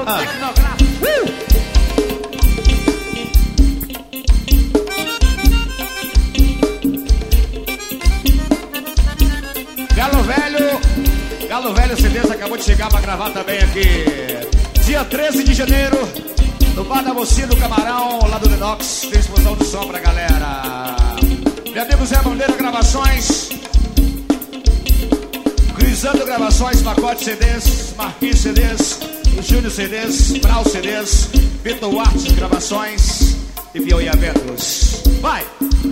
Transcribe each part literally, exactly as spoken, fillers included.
Uh! Galo Velho, Galo Velho C Ds acabou de chegar pra gravar também aqui. Dia treze de janeiro, no Bar da Mocinha do Camarão, lá do Denox. Tem explosão do som pra galera. Meu amigo Zé Bandeira Gravações, Grisando Gravações, Pacote C Ds, Marquinhos C Ds, Júnior C Ds, Brau C Ds, Vitor Artes Gravações e Piauí Eventos. Vai!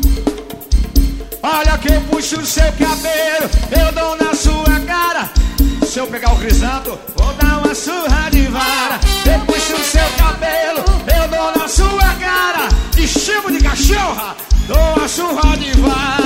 Olha que eu puxo o seu cabelo, eu dou na sua cara. Se eu pegar o Crisando, vou dar uma surra de vara. Eu puxo o seu cabelo, eu dou na sua cara. Te chamo de cachorra, dou uma surra de vara.